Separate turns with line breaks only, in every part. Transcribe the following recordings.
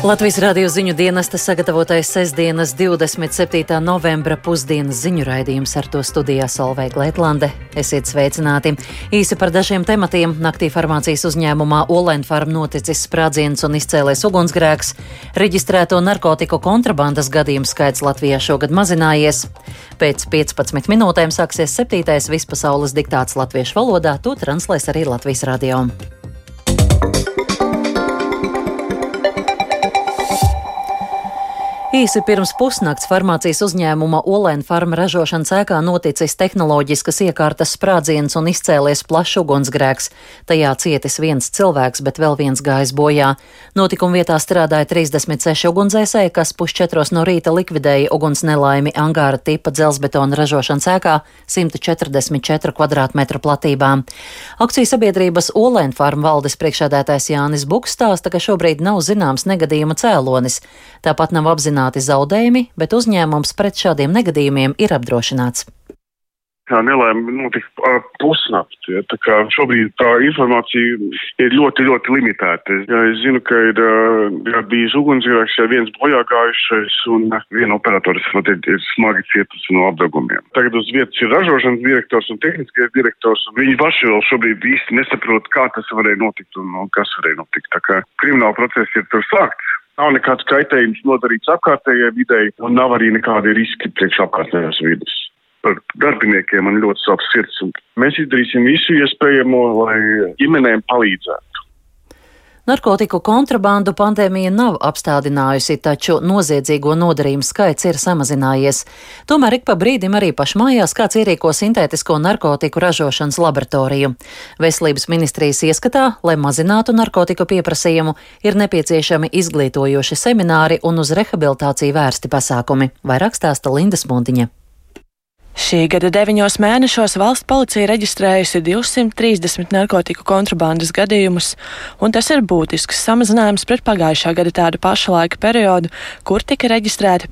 Latvijas radio ziņu dienesta sagatavotais sestdienas 27. novembra pusdienas ziņu raidījums, ar to studijā Solveiga Leitlande. Esiet sveicināti! Īsi par dažiem tematiem. Naktī farmācijas uzņēmumā Olenfarm noticis sprādziens un izcēlies ugunsgrēks. Reģistrēto narkotiku kontrabandas gadījumu skaits Latvijā šogad mazinājies. Pēc 15 minūtēm sāksies 7. vispasaules diktāts latviešu valodā, to translēs arī Latvijas radio. Īsi pirms pusnakts farmācijas uzņēmuma Olenfarm ražošanas ēkā noticis tehnoloģiskas iekārtas sprādziens un izcēlies plašs ugunsgrēks. Tajā cietis viens cilvēks, bet vēl viens gājis bojā. Notikuma vietā strādāja 36 ugunsdzēsēji, kas 3:30 no rīta likvidēja uguns nelaimi angāra tipa dzelzbetona ražošanas ēkā 144 kvadrātmetru platībā. Akciju sabiedrības Olenfarm valdes priekšsēdētājs Jānis Buks stāsta, ka šobrīd nav zināms negadījuma cēlonis. Tāpat nav apzināti zaudējumi, bet uzņēmums pret šādiem negadījumiem ir apdrošināts.
Tā nelēma notika pusnakti. Tā kā šobrīd tā informācija ir ļoti, ļoti limitēta. Es zinu, ka ir bijis ugunsgrēks, viens bojā gājušais un viena operators ir smagi cietusi no apdegumiem. Tagad uz vietas ir ražošanas direktors un tehniskais direktors. Viņi paši vēl šobrīd īsti nesaprot, kā tas varēja notikt un kas varēja notikt. Tā kā krimināla process ir tur sākts. Nav nekāds kaitējums nodarīts apkārtējai videi un nav arī nekādi riski priekš apkārtējās vides. Par darbiniekiem man ļoti sāp sirds un mēs izdarīsim visu iespējamo, lai ģimenēm palīdzētu.
Narkotiku kontrabandu pandēmija nav apstādinājusi, taču noziedzīgo nodarījumu skaits ir samazinājies. Tomēr ik pa brīdim arī pašmājās kāds ierīko sintētisko narkotiku ražošanas laboratoriju. Veselības ministrijas ieskatā, lai mazinātu narkotiku pieprasījumu, ir nepieciešami izglītojoši semināri un uz rehabilitāciju vērsti pasākumi. Vairāk stāsta Linda Spundiņa.
Šī gada 9 mēnešos valsts policija reģistrējusi 230 narkotiku kontrabandas gadījumus, un tas ir būtisks samazinājums pret pagājušā gada tādu paša laika periodu, kur tika reģistrēti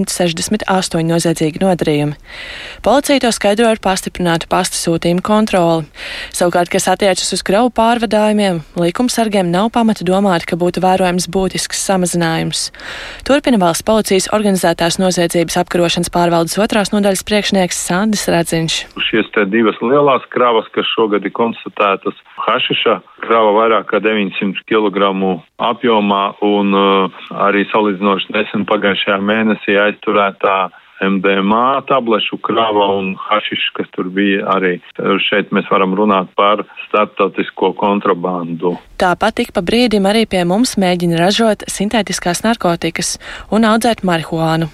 568 noziedzīgi nodarījumi. Policija to skaidro ar pastiprinātu pasta sūtījumu kontroli. Savukārt, kas attiecas uz kravu pārvadājumiem, likumsargiem nav pamata domāt, ka būtu vērojams būtisks samazinājums. Turpina valsts policijas organizētās noziedzības apkarošanas pārvaldes 2. nodaļas priekšnieks Sandis Radziņš.
Šīs te divas lielās kravas, kas šogad ir konstatētas hašiša, krava vairāk kā 900 kg apjomā un arī salīdzinoši nesen pagājušajā mēnesī aizturētā MDMA tablešu krava un hašiš, kas tur bija arī. Šeit mēs varam runāt par starptautisko kontrabandu.
Tāpat ik pa brīdim arī pie mums mēģina ražot sintētiskās narkotikas un audzēt marihuānu.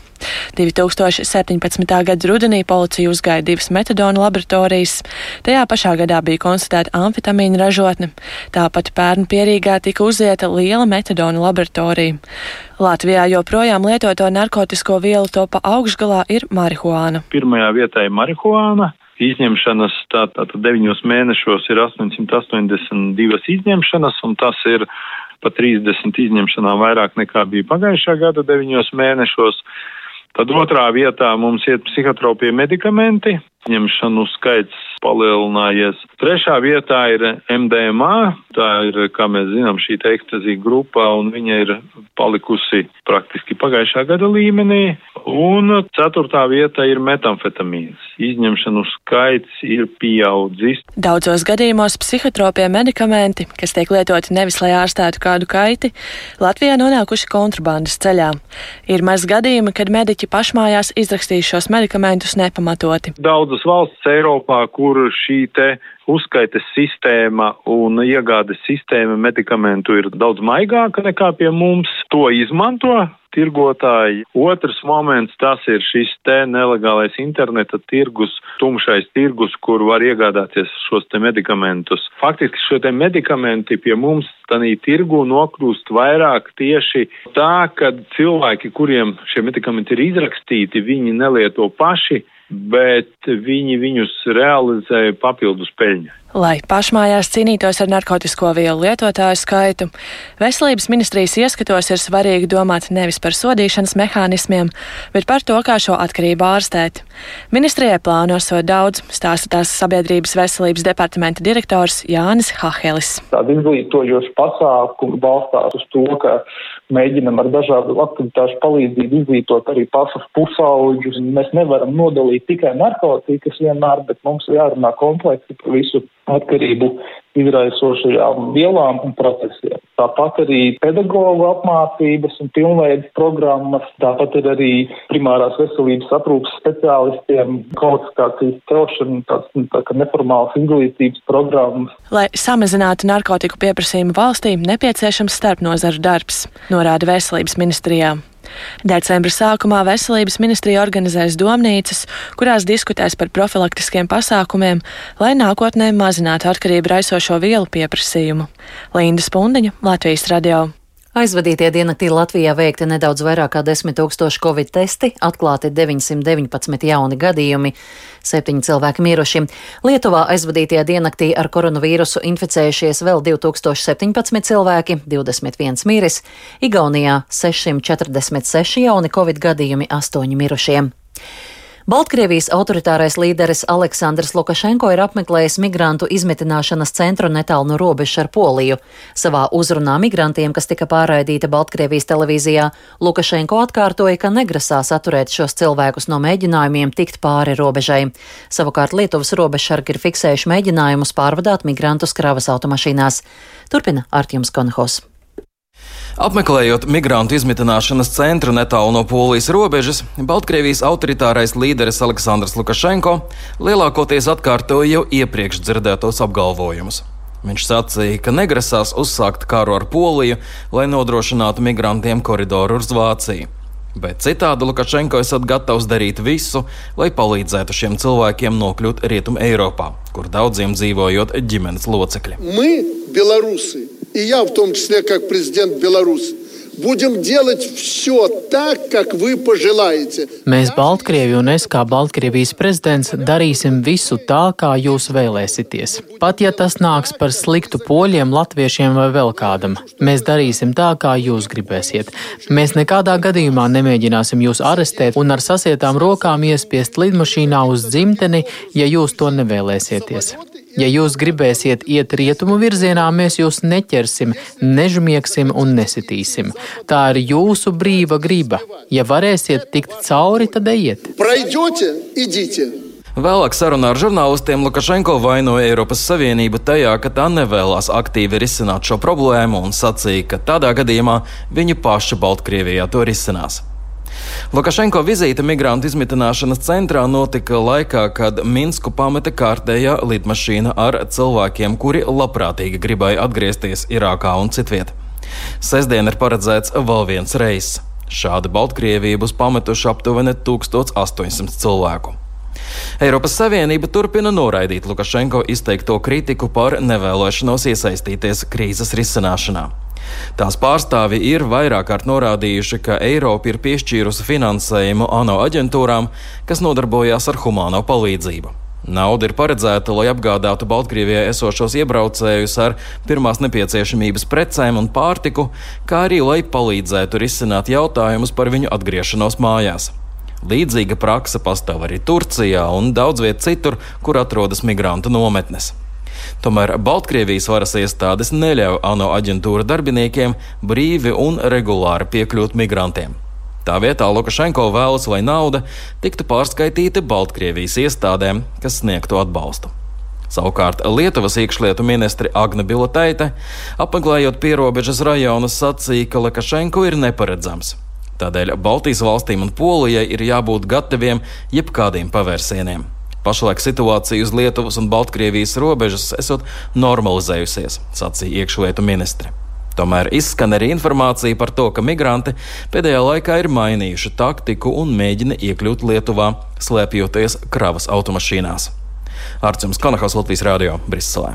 2017. gada rudenī policija uzgāja 2 metadona laboratorijas. Tajā pašā gadā bija konstatēta amfetamīna ražotne. Tāpat pērn Pierīgā tika uzieta liela metadona laboratorija. Latvijā joprojām lietoto narkotisko vielu topa augšgalā ir marihuāna.
Pirmajā vietā ir marihuāna. Izņemšanas tātad 9 mēnešos ir 882 izņemšanas, un tas ir pa 30 izņemšanām vairāk nekā bija pagājušā gada 9 mēnešos. Tad otrā vietā mums iet psihotropie medikamenti, izņemšanu skaits palielinājies. Trešā vietā ir MDMA, tā ir, kā mēs zinām, šī ekstazija grupa, un viņa ir palikusi praktiski pagājušā gada līmenī. Un ceturtā vietā ir metamfetamīns. Izņemšanu skaits ir pieaudzis.
Daudzos gadījumos psihotropie medikamenti, kas tiek lietoti nevis, lai ārstētu kādu kaiti, Latvijā nonākuši kontrabandas ceļā. Ir maz gadījumi, kad mediķi pašmājās izrakstīs šos medikamentus nepamatoti.
Daudzas valsts Eiropā, kur šī te uzskaites sistēma un iegādes sistēma medikamentu ir daudz maigāka nekā pie mums, to izmanto tirgotāji. Otrs moments, tas ir šis te nelegālais interneta tirgus, tumšais tirgus, kur var iegādāties šos te medikamentus. Faktiski šo te medikamenti pie mums tanī tirgu nokļūst vairāk tieši tā, kad cilvēki, kuriem šie medikamenti ir izrakstīti, viņi nelieto paši, bet viņi viņus realizē papildus peļņai.
Lai pašmājās cīnītos ar narkotisko vielu lietotāju skaitu, Veselības ministrijas ieskatos ir svarīgi domāt nevis par sodīšanas mehānismiem, bet par to, kā šo atkarību ārstēt. Ministrijai plāno sot daudz, stāsta tās sabiedrības veselības departamenta direktors Jānis Hahelis.
Tāda izglītojoša pasākuma balstās uz to, ka mēģinam ar dažādu aktivitāšu palīdzību izglītot arī pašus pusauģus. Mēs nevaram nodalīt tikai narkotikas vienmēr, bet mums jārunā kompleksi par visu atkarību izraisošajām vielām un procesiem. Tāpat arī pedagoģu apmācības un pilnveidas programmas, tāpat ir arī primārās veselības aprūpes speciālistiem kvalifikācijas celšana, tāds neformāls izglītības programmas.
Lai samazinātu narkotiku pieprasījumu valstī, nepieciešams starpnozaru darbs, norāda Veselības ministrijā. Decembra sākumā Veselības ministrija organizēs domnīcas, kurās diskutēs par profilaktiskiem pasākumiem, lai nākotnē mazinātu atkarību raisošo vielu pieprasījumu. Linda Spundiņa, Latvijas radio.
Aizvadītie diennaktī Latvijā veikti nedaudz vairāk kā 10 000 covid testi, atklāti 919 jauni gadījumi, 7 cilvēki miruši. Lietuvā aizvadītajā diennaktī ar koronavīrusu inficējušies vēl 2017 cilvēki, 21 miris, Igaunijā 646 jauni covid gadījumi, 8 mirušie. Baltkrievijas autoritārais līderis Aleksandrs Lukašenko ir apmeklējis migrantu izmitināšanas centru netālu no robežas ar Poliju. Savā uzrunā migrantiem, kas tika pārraidīta Baltkrievijas televīzijā, Lukašenko atkārtoja, ka negrasās atturēt šos cilvēkus no mēģinājumiem tikt pāri robežai. Savukārt Lietuvas robežsargi ir fiksējuši mēģinājumus pārvadāt migrantus kravas automašīnās. Turpina Artjums Konhos.
Apmeklējot migrantu izmitināšanas centru netālu no Polijas robežas, Baltkrievijas autoritārais līderis Aleksandrs Lukašenko lielākoties atkārtoja jau iepriekš dzirdētos apgalvojumus. Viņš sacīja, ka negrasās uzsākt karu ar Poliju, lai nodrošinātu migrantiem koridoru uz Vāciju. Bet citādi Lukašenko esat gatavs darīt visu, lai palīdzētu šiem cilvēkiem nokļūt Rietum Eiropā, kur daudziem dzīvojot ģimenes locekļi.
И я в том числе как президент Беларуси, будем делать все так, как вы пожелаете.
Mēs Baltkrievi un es kā Baltkrievijas prezidents darīsim visu tā, kā jūs vēlēsities. Pat ja tas nāks par sliktu poļiem, latviešiem vai vēl kādam, mēs darīsim tā, kā jūs gribēsiet. Mēs nekādā gadījumā nemēģināsim jūs arestēt un ar sasietām rokām iespiest lidmašīnā uz dzimteni, ja jūs to nevēlēsieties. Ja jūs gribēsiet iet rietumu virzienā, mēs jūs neķersim, nežmiegsim un nesitīsim. Tā ir jūsu brīva griba. Ja varēsiet tikt cauri, tad ejiet.
Vēlāk sarunā ar žurnālistiem Lukašenko vainoja Eiropas Savienību tajā, ka tā nevēlās aktīvi risināt šo problēmu un sacīja, ka tādā gadījumā viņi paši Baltkrievijā to risinās. Lukašenko vizīte migrantu izmitināšanas centrā notika laikā, kad Minsku pameta kārtējā lidmašīna ar cilvēkiem, kuri labprātīgi gribēja atgriezties Irākā un citviet. Sestdien ir paredzēts vēl viens reiss. Šādi Baltkrieviju būs pametuši aptuveni 1800 cilvēku. Eiropas Savienība turpina noraidīt Lukašenko izteikto kritiku par nevēlošanos iesaistīties krīzes risināšanā. Tās pārstāvi ir vairāk kārt norādījuši, ka Eiropa ir piešķīrusi finansējumu ANO aģentūrām, kas nodarbojās ar humāno palīdzību. Nauda ir paredzēta, lai apgādātu Baltkrievijā esošos iebraucējus ar pirmās nepieciešamības precēm un pārtiku, kā arī lai palīdzētu risināt jautājumus par viņu atgriešanos mājās. Līdzīga prakse pastāv arī Turcijā un daudz viet citur, kur atrodas migrantu nometnes. Tomēr Baltkrievijas varas iestādes neļauj ANO aģentūra darbiniekiem brīvi un regulāri piekļūt migrantiem. Tā vietā Lukašenko vēlas, lai nauda tiktu pārskaitīta Baltkrievijas iestādēm, kas sniegtu atbalstu. Savukārt Lietuvas iekšlietu ministre Agne Bilotaite, apmeklējot pierobežas rajonus, sacīja, ka Lukašenko ir neparedzams. Tādēļ Baltijas valstīm un Polijai ir jābūt gataviem jebkādiem pavērsieniem. Pašlaik situācija uz Lietuvas un Baltkrievijas robežas esot normalizējusies, sacīja iekšlietu ministre. Tomēr izskan arī informācija par to, ka migranti pēdējā laikā ir mainījuši taktiku un mēģina iekļūt Lietuvā, slēpjoties kravas automašīnās. Artjums Konhos, Latvijas radio, Briselē.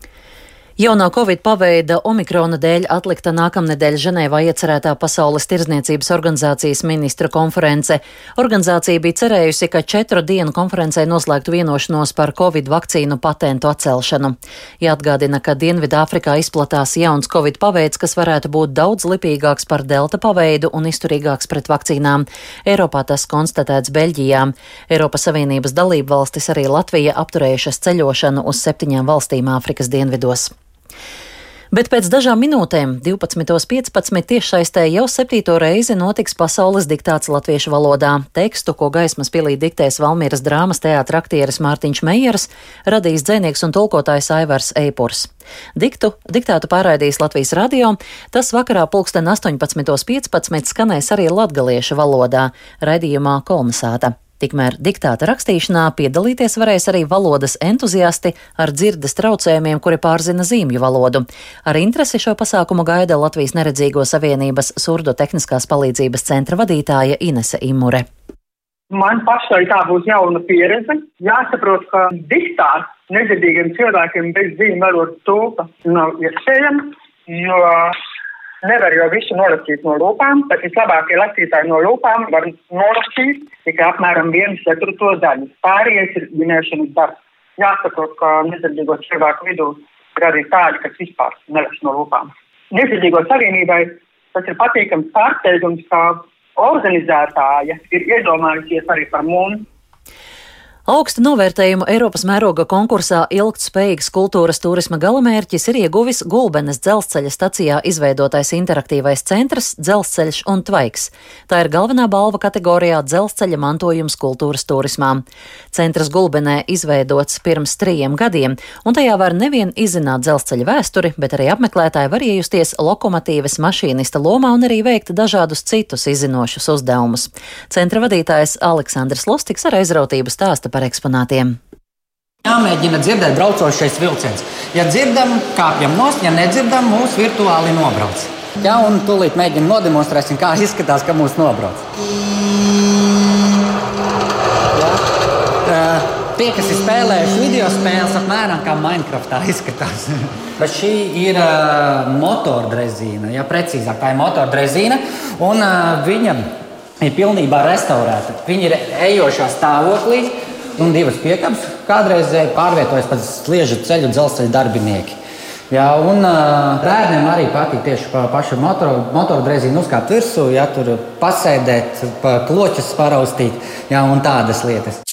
Jaunā Covid paveida Omikrona dēļ atlikta nākamnedēļ Ženēvā iecerētā Pasaules tirdzniecības organizācijas ministru konference. Organizācija bija cerējusi, ka 4 dienu konferencē noslēgtu vienošanos par Covid vakcīnu patentu atcelšanu. Jāatgādina, ka Dienvidāfrikā izplatās jauns Covid paveids, kas varētu būt daudz lipīgāks par delta paveidu un izturīgāks pret vakcīnām. Eiropā tas konstatēts Beļģijā. Eiropas Savienības dalību valstis arī Latvija apturējušas ceļošanu uz 7 valstīm Āfrikas dienvidos. Bet pēc dažām minūtēm, 12.15. tiešsaistē jau 7. reizi notiks pasaules diktāts latviešu valodā. Tekstu, ko Gaismas pilī diktēs Valmieras drāmas teātra aktieris Mārtiņš Meijers, radīs dzejnieks un tulkotājs Aivars Eipurs. Diktātu pārraidīs Latvijas radio, tas vakarā 18.15. skanēs arī latgaliešu valodā, raidījumā Kolnesāta. Tikmēr diktāta rakstīšanā piedalīties varēs arī valodas entuziasti ar dzirdes traucējumiem, kuri pārzina zīmju valodu. Ar interesi šo pasākumu gaida Latvijas Neredzīgo savienības surdu tehniskās palīdzības centra vadītāja Inese Imure.
Man pašai tā būs jauna pieredze. Jāsaprot, ka diktāts nedzirdīgiem cilvēkiem bez zīmju valodas tulka nav iespējams, jo nevar jau visu norakstīt no lūpām, bet vislabākie lasītāji no lūpām var norakstīt tikai apmēram 1/4 daļu. Pārējais ir minēšanas darbs. Jāsaprot, ka nedzirdīgo cilvēku vidū ir arī tādi, kas vispār nelas no lūpām. Nedzirdīgo savienībai tas ir patīkams pārsteigums, ka organizētāja ir iedomājusies arī par mums.
Augstu novērtējumu Eiropas mēroga konkursā Ilgtspējīgas kultūras turisma galamērķis ir ieguvis Gulbenes dzelzceļa stacijā izveidotais interaktīvais centrs Dzelzceļš un Tvaiks. Tā ir galvenā balva kategorijā dzelzceļa mantojums kultūras turismā. Centrs Gulbenē izveidots pirms 3 gadiem, un tajā var nevien izzināt dzelzceļa vēsturi, bet arī apmeklētāji var iejusties lokomotīves mašīnista lomā un arī veikt dažādus citus izzinošus uzdevumus. Centra vadītājs Aleksandrs Lustiks ar aizrautību stāsta par eksponātiem.
Jāmēģina dzirdēt braucošais vilciens. Ja dzirdam, kāpjam nost, ja nedzirdam, mūs virtuāli nobrauc. Jā, un tūlīt mēģinam nodemonstrēsim, kā izskatās, ka mūs nobrauc. Tie, kas ir spēlējuši video spēles, apmēram kā Minecraftā izskatās. Bet šī ir motordrezīna, ja precīzāk, tā ir motordrezīna, un viņa ir pilnībā restaurēta. Viņa ir ejošā stāvoklī, un 2 piekabes kādreizēji pārvietojas pa sliežu ceļu dzelzceļa darbinieki. Jā, un bērniem arī patīk tieši pa pašu motordrezīnu uzkāpt virsū, ja tur pasēdēt, pa kloķus paraustīt, jā, un tādas lietas.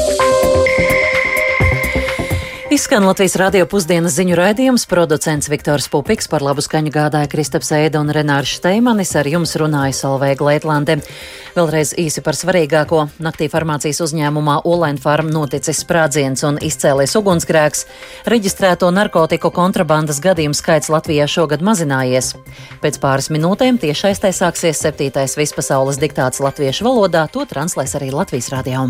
Izskan Latvijas radio pusdienas ziņu raidījums, producents Viktors Pupiks, par labu skaņu gādāja Kristaps Eida un Renārs Šteimanis, ar jums runāja Solveiga Leitlande. Vēlreiz īsi par svarīgāko. Naktī farmācijas uzņēmumā Olain Farm noticis sprādziens un izcēlies ugunsgrēks. Reģistrēto narkotiku kontrabandas gadījumu skaits Latvijā šogad mazinājies. Pēc pāris minūtēm tiešsaistē sāksies 7. vispasaules diktāts latviešu valodā, to translēs arī Latvijas radio.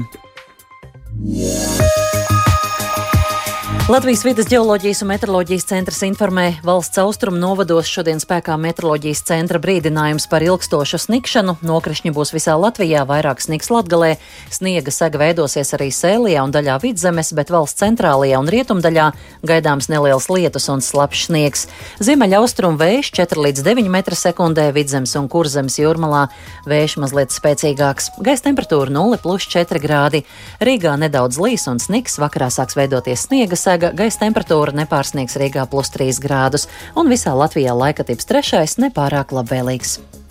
Latvijas vides ģeoloģijas un meteoroloģijas centrs informē, valsts austrumu novados šodien spēkā meteoroloģijas centra brīdinājums par ilgstošu snikšanu. Nokrišņi būs visā Latvijā, vairāk sniks Latgalē. Sniega sega veidosies arī Sēlijā un daļā Vidzemes, bet valsts centrālajā un rietumdaļā gaidāms neliels lietus un slapjš sniegs. Ziemeļaustrumu vējš 4 līdz 9 m/sekundē, Vidzemes un Kurzemes jūrmalā vējš mazliet spēcīgāks. Gaisa temperatūra 0+4 grādi. Rīgā nedaudz līs un sniks, vakarā sāks veidoties sniega sega. Gaisa temperatūra nepārsniegs Rīgā +3 grādus, un visā Latvijā laikatips 3. nepārāk labvēlīgs.